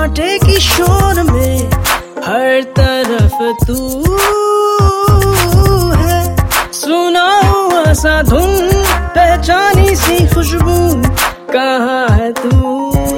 सन्नाटे की शोर में हर तरफ तू है। सुना हुआ सा धुन, पहचानी सी खुशबू, कहाँ है तू?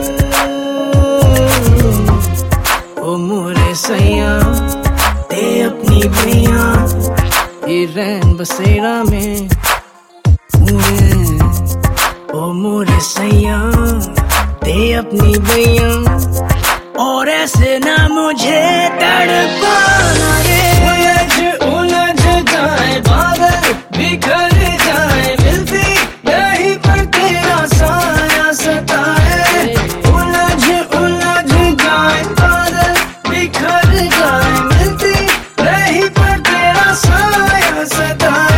ओ मोरे सैया दे अपनी बैया, ये रैन बसेरा में पूरे। ओ मोरे सैया दे अपनी बैया, और ऐसे ना मुझे तड़पाना रे। उलझ उलझ जाए बादल, बिखर जाए मिलती यहीं पर तेरा साया सताए। उलझ उलझ जाए बादल, बिखर जाए मिलती यहीं पर तेरा साया सताए।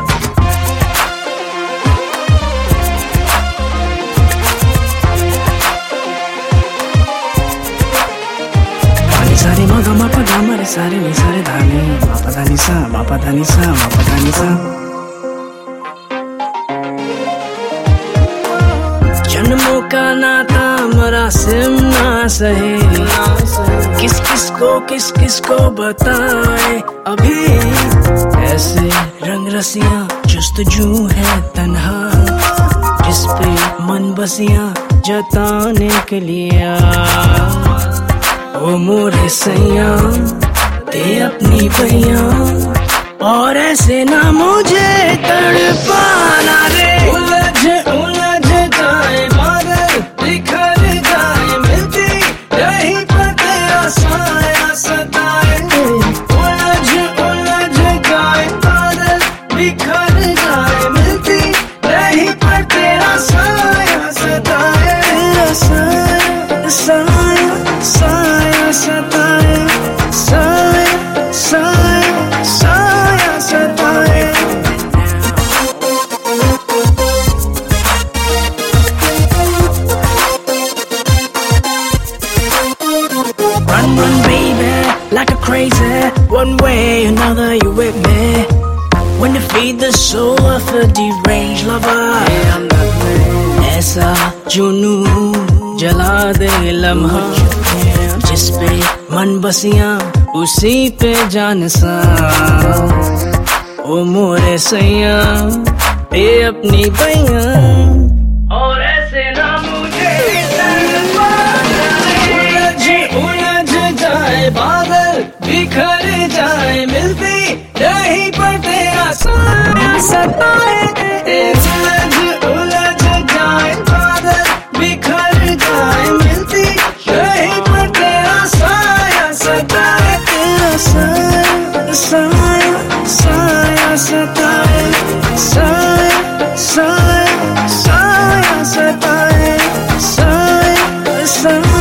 सारे मगा मा पा मा रे सारे नि सारे धानी मा पा धा नि सा मा पा धा नि सा मा पा धा नि सा। जन्मों का नाता मरासिम ना सहे, किस किस को बताए अभी। ऐसे रंग रसियां जुस्तजू है तन्हा, जिस पे मन बसियां जताने के लिए। ओ मोरे सैया दे अपनी बैया, और ऐसे ना मुझे तड़पाना रे। उलझ उलझ जाए बादल, बिखर जाए मिलती यहीं पर तेरा साया सताए। उलझ उलझ जाए बादल, बिखर जाए मिलती यहीं पर तेरा साया सताए। तेरा साया साया साया सताए, साया साया साया सताए। Run, run, baby, like a crazy. One way, another, you with me. When you feed the soul of a deranged lover, I'm that man. ऐसा जुनून जला दे लम्हा, जिस पे मन बसियां उसी पे जान सा। ओ मोरे सैया दे अपनी बैया, और ऐसे ना मुझे तड़पाना रे। उलझ जाए बादल, बिखर जाए मिलती यहीं पर तेरा साया सताए। उलझ उलझ जाए बादल, बिखर जाए मिलती यहीं पर तेरा साया सताए। तेरा साया साया साया सताए, साया साया साया सताए, साया साया।